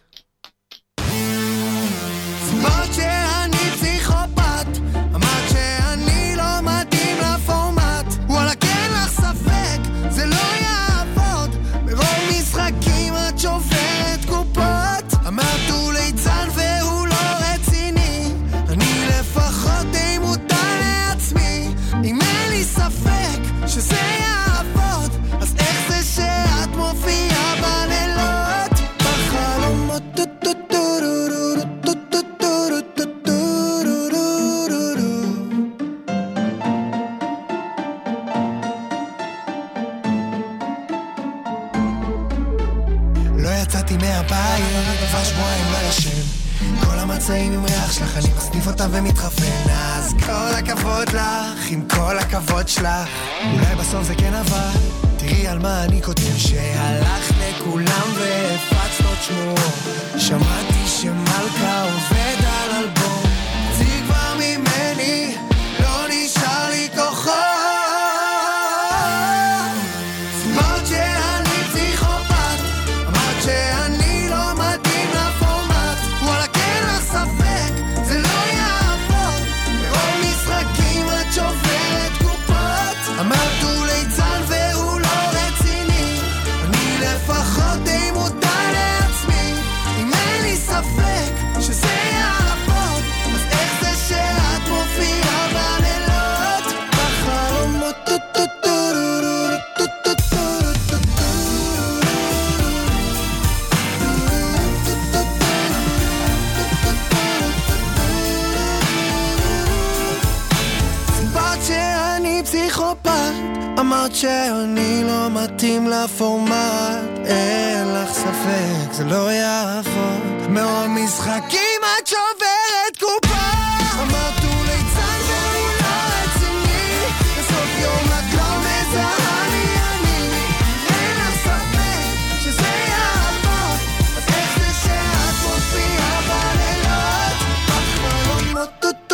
אמרת שאני פסיכופת, אמרת שאני לא מתאים לפורמט, וואלה כן לך ספק, זה לא יעבוד, ברוב משחקים את שוברת קופות. אמרת הוא ליצן והוא לא רציני, אני לפחות די מותר לעצמי. אם אין לי ספק שזה יעבוד, אז איך זה שאת מופיעה בלילות בחלומות? מהבית, כבר שבועיים לא ישן, כל המצעים עם ריח שלך, אני מסניף אותם ומתחפן. אז כל הכבוד לך, עם כל הכבוד שלך, אולי בסוף זה כן עבד. תראי על מה אני כותב, שהלך לכולם והפצת עוד שמועות. שמעתי שמלכה עובד על אלבום, תציג כבר ממני, לא נשאר לי כוחות. אמרת שאני פסיכופת, אמרת שאני לא מתאים לפורמט, וואלה כן לך ספק, זה לא יעבוד, ברוב משחקים את שוברת קופות. אמרת הוא ליצן והוא לא רציני, אני לפחות די מותר לעצמי. אם אין לי ספק שזה יעבוד, אז איך זה שאת מופיעה בלילות בחלומות? אמרת שאני פסיכופת, אמרת שאני לא מתאים לפורמט, אין לך ספק, זה לא יעבוד, מרוב משחקים את שוברת קופה. אמרת הוא ליצן והוא לא רציני, בסוף יום את לא מזהה לי אני, אין לך ספק שזה יעבוד, אז איך זה שאת מופיעה בלילות בחלומות?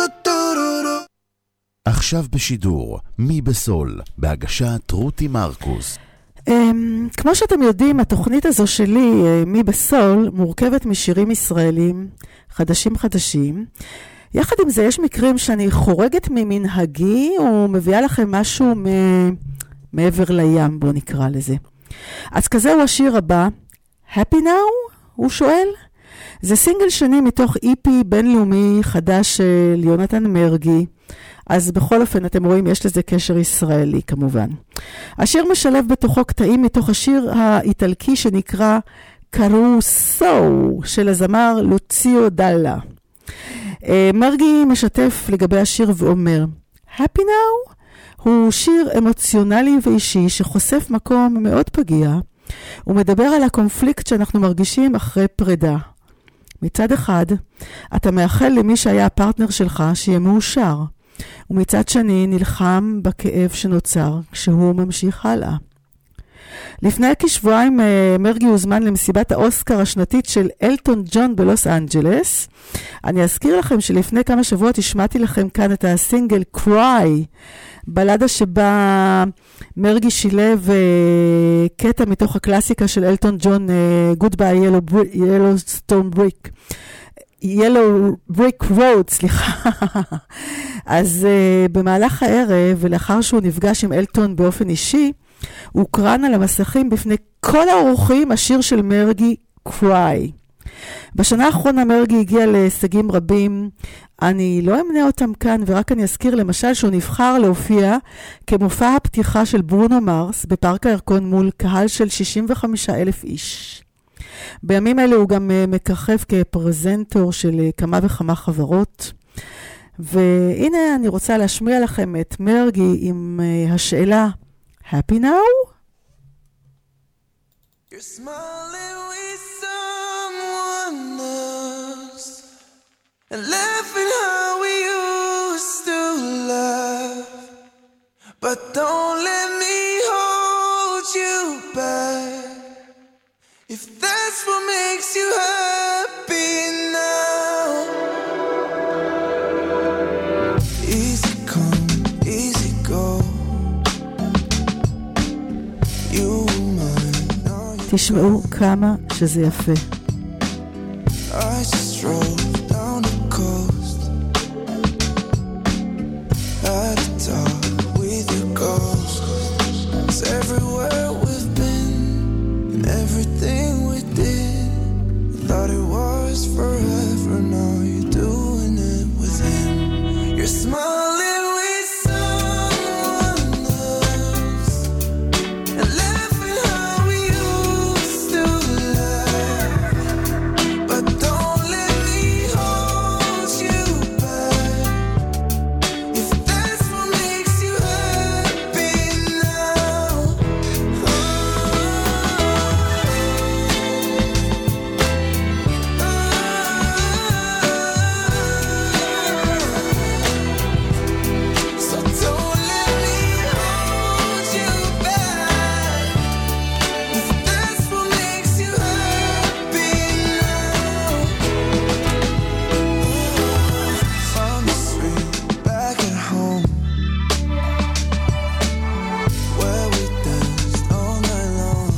עכשיו בשידור, מי בסול, בהגשת רותי מרקוס. Um, כמו שאתם יודעים, התוכנית הזו שלי, uh, מי בסול, מורכבת משירים ישראלים חדשים חדשים. יחד עם זה, יש מקרים שאני חורגת ממנהגי, ומביאה לכם משהו מ- מעבר לים, בוא נקרא לזה. אז כזה הוא השיר הבא, Happy Now, הוא שואל. זה סינגל שני מתוך אי פי בינלאומי חדש של יונתן מרגי. אז בכל אופן, אתם רואים, יש לזה קשר ישראלי כמובן. השיר משלב בתוכו קטעים מתוך השיר האיטלקי שנקרא קרוסו של הזמר לוציו דאלה. מרגי משתף לגבי השיר ואומר, Happy Now הוא שיר אמוציונלי ואישי שחושף מקום מאוד פגיע. הוא מדבר על הקונפליקט שאנחנו מרגישים אחרי פרידה. מצד אחד, אתה מאחל למי שהיה הפרטנר שלך שיהיה מאושר. ומצד שני נלחם בכאב שנוצר כשהוא ממשיך הלאה. לפני כשבועיים מרגי הוזמן למסיבת האוסקר השנתית של אלטון ג'ון בלוס אנג'לס. אני אזכיר לכם שלפני כמה שבועות השמעתי לכם כאן את הסינגל Cry, בלדה שבה מרגי שילב קטע מתוך הקלאסיקה של אלטון ג'ון, Goodbye Yellowstone Brick. Yellow Brick Road, סליחה. אז uh, במהלך הערב, ולאחר שהוא נפגש עם אלטון באופן אישי, הוא קרן על המסכים בפני כל האורחים השיר של מרגי, Cry. בשנה האחרונה מרגי הגיע להישגים רבים, אני לא אמנה אותם כאן, ורק אני אזכיר למשל שהוא נבחר להופיע כמופע הפתיחה של ברונו מרס בפארק הירקון מול קהל של שישים וחמישה אלף איש. בימים אלה הוא גם מככב כפרזנטור של כמה וכמה חברות. והנה אני רוצה להשמיע לכם את מרגי עם השאלה Happy Now? You're smiling with someone else and laughing how we used to laugh, but don't let me hold you back if that's what makes you happy now. Easy come, easy go. You תשמעו כמה שזה יפה. I just drove down the coast, had a talk with your ghost. It's everywhere we've been and everything we did. I thought it was forever, now you're doing it with him. You're smiling with someone else and laughing how we used to laugh, but don't let me hold you back if that's what makes you happy now. So don't let me hold you back if that's what makes you happy now. On the street, back at home, where we danced all night long,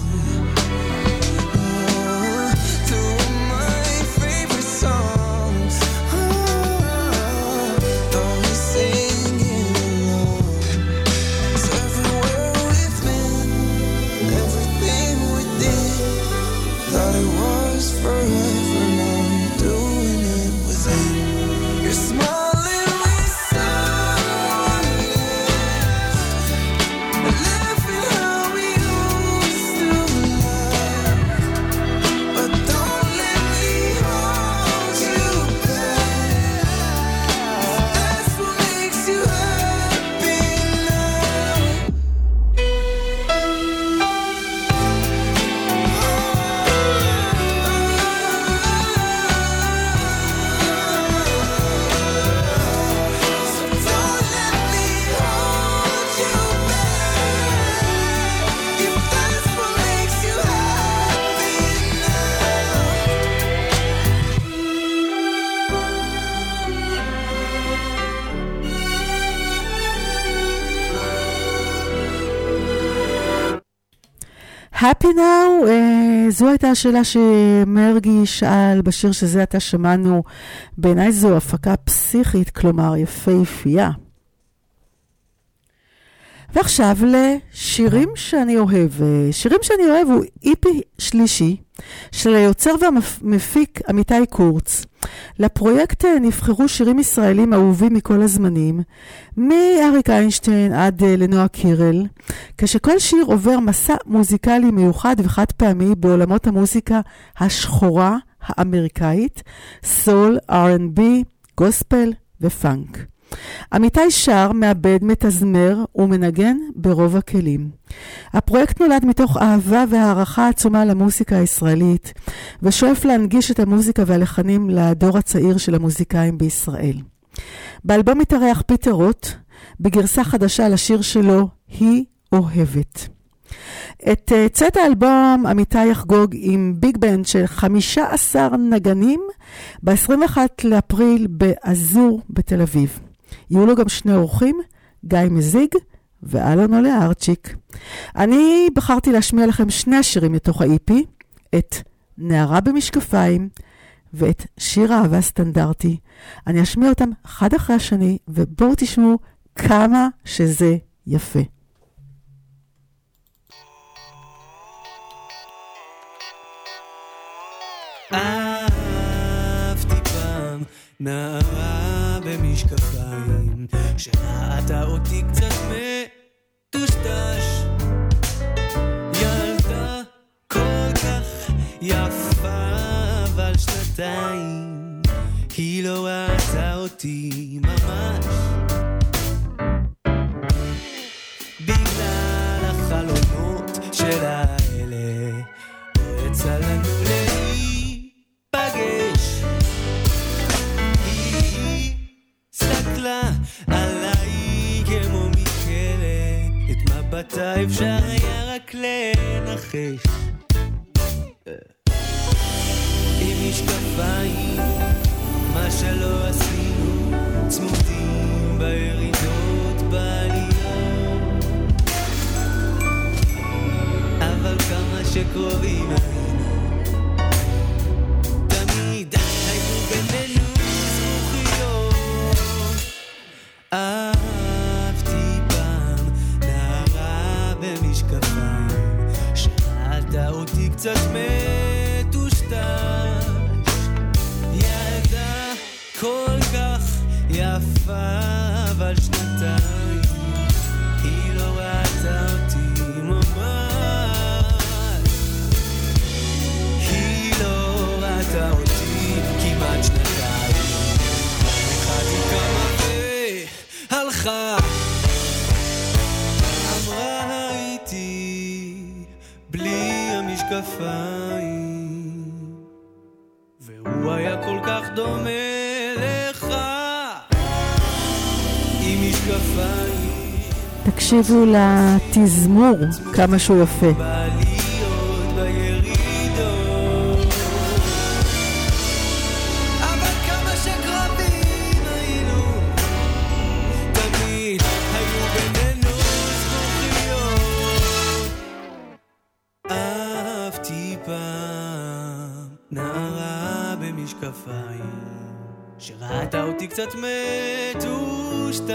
two of my favorite songs. Don't be singing along. It's everywhere we've been, everything we did. Thought it was forever, now you're doing it with him. You're smiling with someone else and laughing how we used to laugh, but don't let me hold you back if that's what makes you happy now. So don't let me hold you back if that's what makes you happy Happy Now, uh, זו הייתה השאלה שמרגי שאל בשיר שזה עתה שמענו. בעיניי זו הפקה פסיכית, כלומר יפהפייה. ועכשיו לשירים שאני אוהב. שירים שאני אוהב הוא איפי שלישי של היוצר והמפיק אמיתי קורץ. לפרויקט נבחרו שירים ישראלים אהובים מכל הזמנים, מאריק איינשטיין עד לנועה קירל, כשכל שיר עובר מסע מוזיקלי מיוחד וחד פעמי בעולמות המוזיקה השחורה האמריקאית, סול, אר אנד בי, גוספל ופאנק. אמיתי שר, מעבד, מתזמר ומנגן ברוב הכלים. הפרויקט נולד מתוך אהבה והערכה עצומה למוזיקה הישראלית, ושואף להנגיש את המוזיקה והלחנים לדור הצעיר של המוזיקאים בישראל. באלבום מתארח פיטר רוט, בגרסה חדשה לשיר שלו, היא אוהבת. את צאת האלבום אמיתי יחגוג עם ביג בנד של חמישה עשר נגנים ב-עשרים ואחד לאפריל באזור בתל אביב. יהיו לו גם שני אורחים, גיא מזיג ואלון עולה ארצ'יק. אני בחרתי להשמיע לכם שני השירים מתוך ה-איפי, את נערה במשקפיים ואת שיר אהבה סטנדרטי. אני אשמיע אותם אחד אחרי השני, ובואו תשמעו כמה שזה יפה. I נערה במשקפיים שראתה אותי קצת מטושטש, ילדה כל כך יפה אבל שנתיים היא לא ראתה אותי ממש, בגלל החלומות של האלה לא יצא לנו להיפגש. היא סתכלה עליי כמו מכלא, את מבטה אפשר היה רק לנחש, עם משקפיים מה שלא עשינו, צמודים בירידות בעליות, אבל כמה שקרובים היינו, תמיד היו בינינו זכוכיות. אהבתי פעם נערה במשקפיים שראתה אותי קצת מטושטש, ילדה כל כך יפה אבל שנתיים היא לא ראתה אותי ממש, היא לא ראתה אותי כמעט שנתיים, החלטתי כמה והלכה, אמרה הייתי בלי המשקפיים והוא היה כל כך דומה לך עם משקפיים. תקשיבו לתזמור, כמה שהוא יפה. בעליות בירידות, אבל כמה שקרבים היינו, תמיד היו בינינו זכוכיות. אהבתי פעם נערה במשקפיים שראתה אותי קצת מטושטש,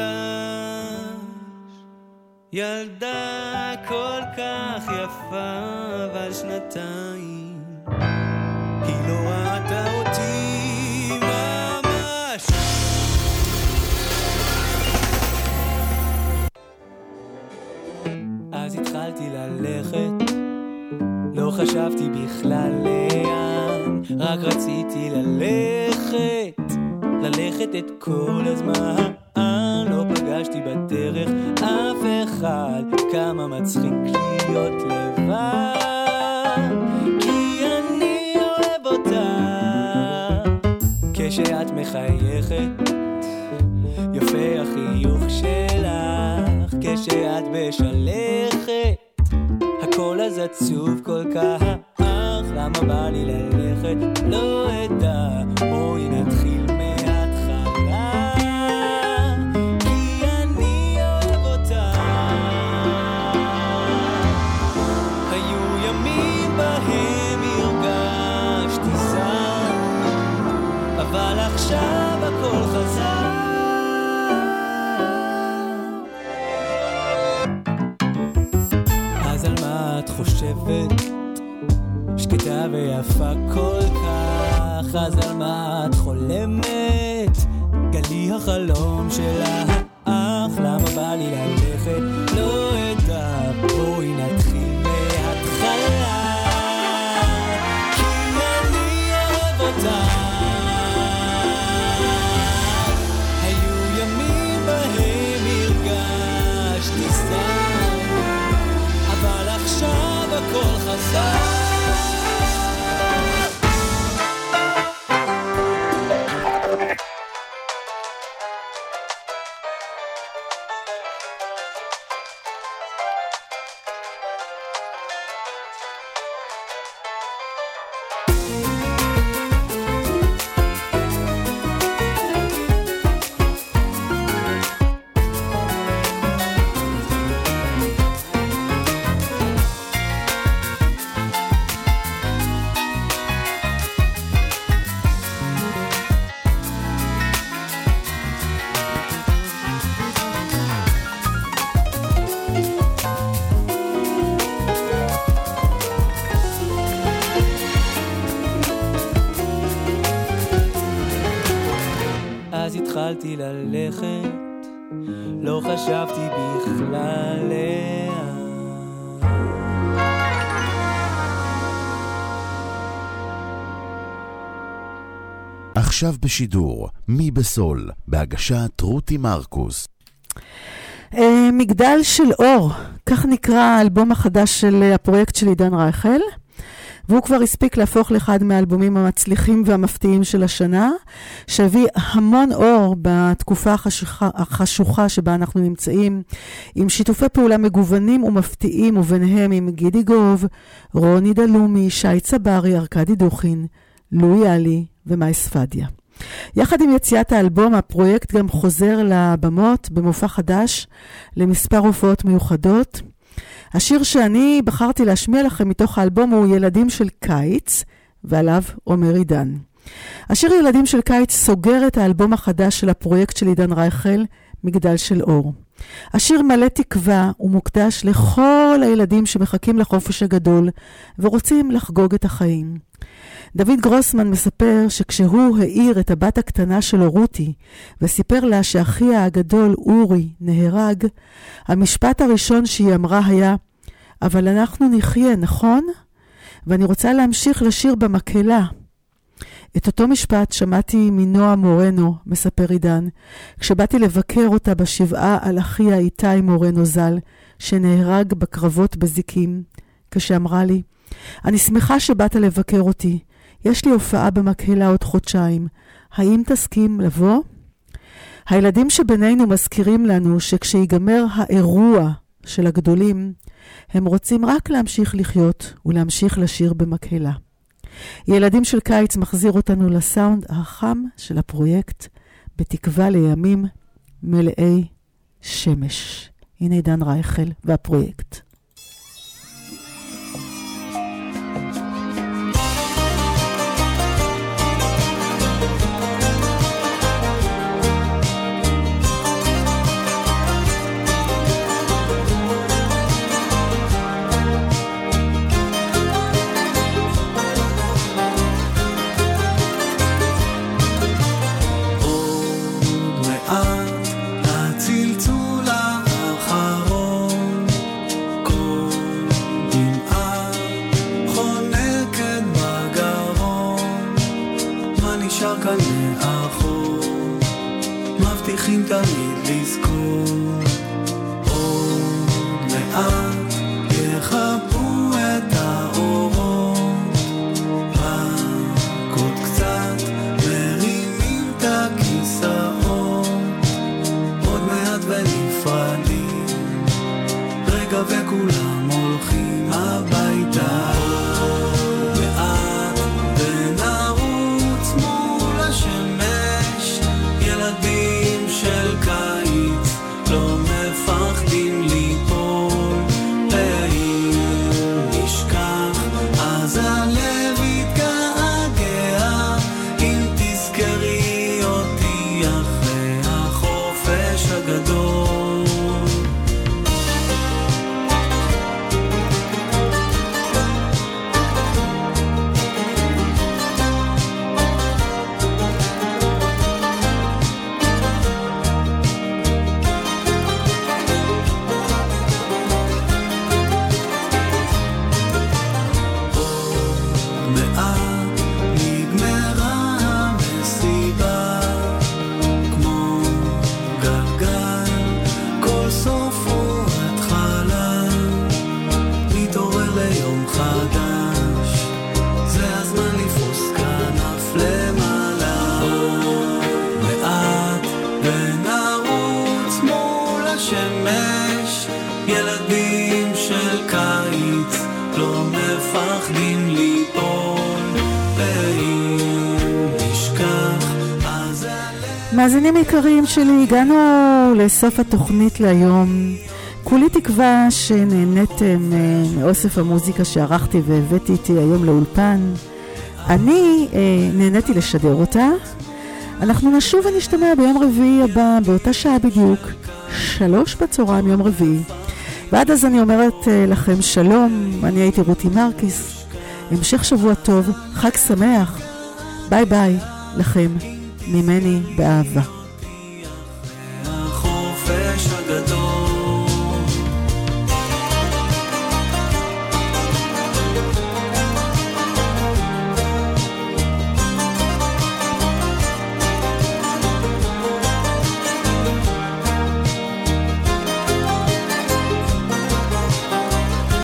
ילדה כל כך יפה אבל שנתיים היא לא ראתה אותי ממש. אז התחלתי ללכת, לא חשבתי בכלל לאן, רק רציתי ללכת, ללכת את כל הזמן, לא פגשתי בדרך אף אחד, כמה מצחיק להיות לבד, כי אני אוהב אותה, כשאת מחייכת יפה החיוך שלך, כשאת בשלכת הכל אז עצוב כל כך, למה בא לי ללכת לא אדע, בואי נתחיל מההתחלה, כי אני אוהב אותה. היו ימים בהם הרגשתי זר, אבל עכשיו הכל חזר, אז על מה את חושבת? שקטה ויפה כל כך, אז על מה את חולמת? גלי החלום שלך, למה בא לי ללכת? לא אדע, בואי נתחיל מההתחלה, כי אני אוהב אותה. היו ימים בהם הרגשתי סתם, אבל עכשיו הכל חזר, התחלתי ללכת, לא חשבתי בכלל לאן. עכשיו בשידור, מי בסול, בהגשת רותי מרקוס. מגדל של אור, כך נקרא האלבום החדש של הפרויקט של עידן רייכל, והוא כבר הספיק להפוך לאחד מהאלבומים המצליחים והמפתיעים של השנה, שהביא המון אור בתקופה החשוכה, החשוכה שבה אנחנו נמצאים, עם שיתופי פעולה מגוונים ומפתיעים, וביניהם עם גידי גוב, רוני דלומי, שי צברי, ארקדי דוכין, לואי אלי ומאי ספדיה. יחד עם יציאת האלבום, הפרויקט גם חוזר לבמות במופע חדש למספר הופעות מיוחדות. השיר שאני בחרתי להשמיע לכם מתוך האלבום הוא ילדים של קיץ, ועליו אומר עידן. השיר ילדים של קיץ סוגר את האלבום החדש של הפרויקט של עידן רייכל, מגדל של אור. השיר מלא תקווה ומוקדש לכל הילדים שמחכים לחופש הגדול ורוצים לחגוג את החיים. דוד גרוסמן מספר שכשהוא העיר את הבת הקטנה שלו רותי וסיפר לה שאחיה הגדול אורי נהרג, המשפט הראשון שהיא אמרה היה, אבל אנחנו נחיה, נכון? ואני רוצה להמשיך לשיר במקהלה. את אותו משפט שמעתי מנועה מורנו, מספר עידן, כשבאתי לבקר אותה בשבעה על אחיה איתי מורנו ז"ל, שנהרג בקרבות בזיקים, כשאמרה לי, אני שמחה שבאת לבקר אותי, יש לי הופעה במקהלה עוד חודשיים, האם תסכים לבוא? הילדים שבינינו מזכירים לנו שכשיגמר האירוע של הגדולים, הם רוצים רק להמשיך לחיות ולהמשיך לשיר במקהלה. ילדים של קיץ מחזיר אותנו לסאונד החם של הפרויקט, בתקווה לימים מלאי שמש. הנה עידן רייכל והפרויקט. מבטיחים תמיד לזכור, עוד מעט יחפו את האורות, רק עוד קצת מרימים את הכיסאות, עוד מעט ונפרדים, רגע וכולם הולכים הביתה. מאזינים יקרים שלי, הגענו לסוף התוכנית להיום. כולי תקווה שנהניתם מאוסף המוזיקה שערכתי והבאתי איתי היום לאולפן. אני אה, נהניתי לשדר אותה. אנחנו נשוב ונשתמע ביום רביעי הבא, באותה שעה בדיוק, שלוש בצהריים יום רביעי. ועד אז אני אומרת אה, לכם שלום, אני הייתי רותי מרקיס. המשך שבוע טוב, חג שמח. ביי ביי לכם. ממני באהבה.